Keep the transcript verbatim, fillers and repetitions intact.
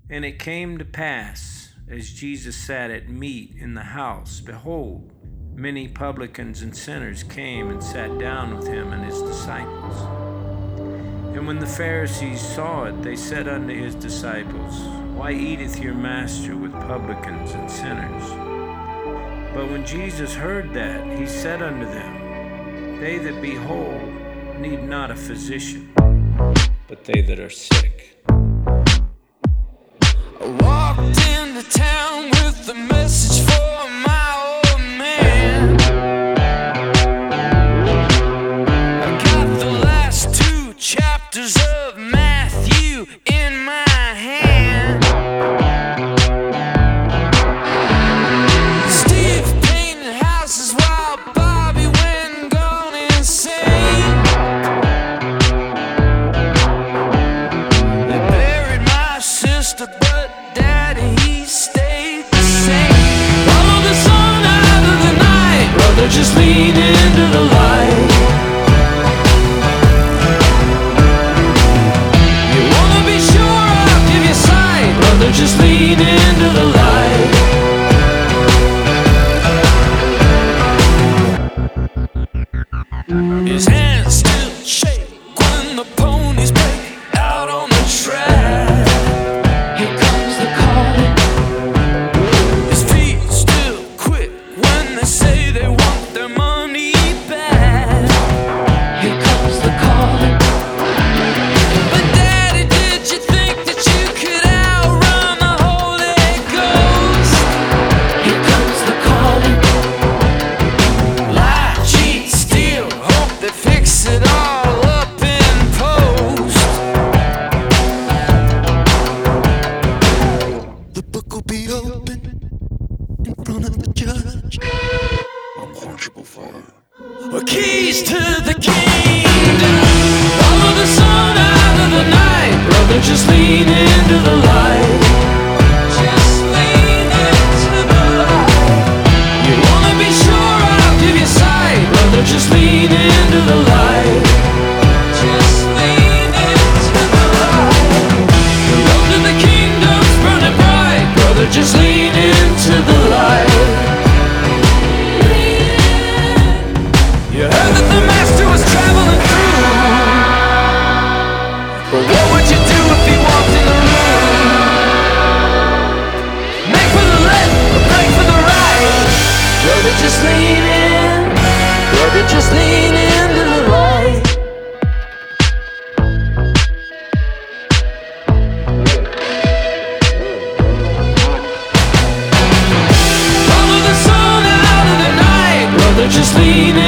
And it came to pass, as Jesus sat at meat in the house, behold, many publicans and sinners came and sat down with him and his disciples. And when the Pharisees saw it, they said unto his disciples, Why eateth your master with publicans and sinners? But when Jesus heard that, he said unto them, They that be whole need not a physician, but they that are sick. I walked into town with a message for my old man. I got the last two chapters of Matthew in my hand. Steve painted houses while Bobby went gone insane. They buried my sister, but Daddy, he stayed the same. Follow the sun out of the night, brother, just lean into the light. You wanna be sure I'll give you sight, brother, just lean into the light. His hands still shake when the ponies break out on the track. Here comes the calling. His feet still quick when they say they want their money back. Here comes the calling. But Daddy, did you think that you could outrun the Holy Ghost? Here comes the calling. Lie, cheat, steal, hope they fix it all up in post. The book will be open in front of the judge. Unquenchable fire. Keys to the kingdom. Follow the sun out of the night, brother, just lean into the light. Just lean into the light. You wanna be sure I'll give you sight, brother, just lean into the light. Just lean into the light. The road to the kingdom's burning bright, brother, just lean into the light. You heard that the master was traveling through, but what would you do if he walked in the room? Make for the left or break for the right, brother, just lean in, brother, just lean into the light. Follow the sun out of the night, brother, just lean in.